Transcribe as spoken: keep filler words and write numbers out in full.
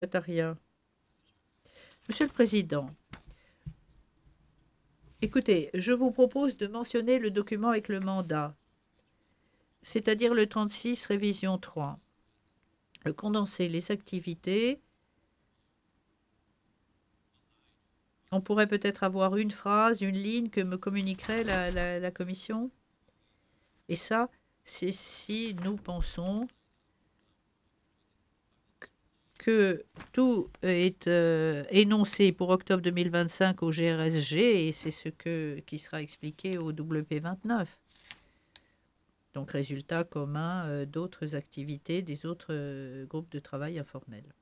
Secrétariat. Monsieur le Président, écoutez, je vous propose de mentionner le document avec le mandat, c'est-à-dire le trente-six révision trois. Le condenser les activités. On pourrait peut-être avoir une phrase, une ligne que me communiquerait la, la, la commission. Et ça, c'est si nous pensons que tout est euh, énoncé pour octobre deux mille vingt-cinq au G R S G et c'est ce que, qui sera expliqué au W P vingt-neuf. Donc résultat commun euh, d'autres activités, des autres euh, groupes de travail informels.